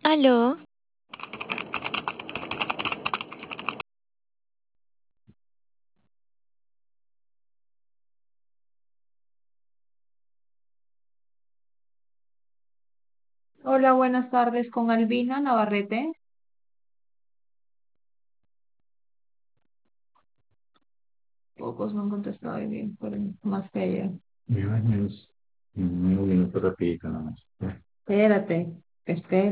Aló, Hola, buenas tardes con Albina Navarrete. Pocos me han contestado hoy bien, pero más que ayer. Mi baño es un minuto rapidito nada más. Espérate, espérate.